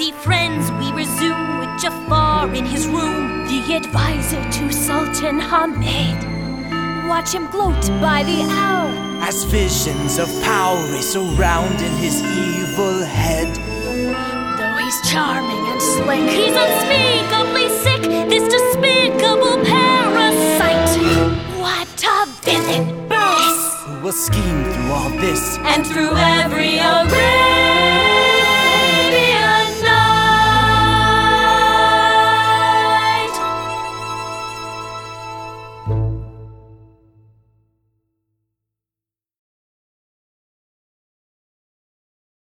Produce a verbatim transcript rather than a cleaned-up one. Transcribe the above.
worthy friends, we resume with Jafar in his room, the advisor to Sultan Hamid. Watch him gloat by the hour as visions of power race around in his evil head. Though he's charming and slick, he's unspeakably sick, this despicable parasite. What a villain! This! Who will scheme through all this and through every array.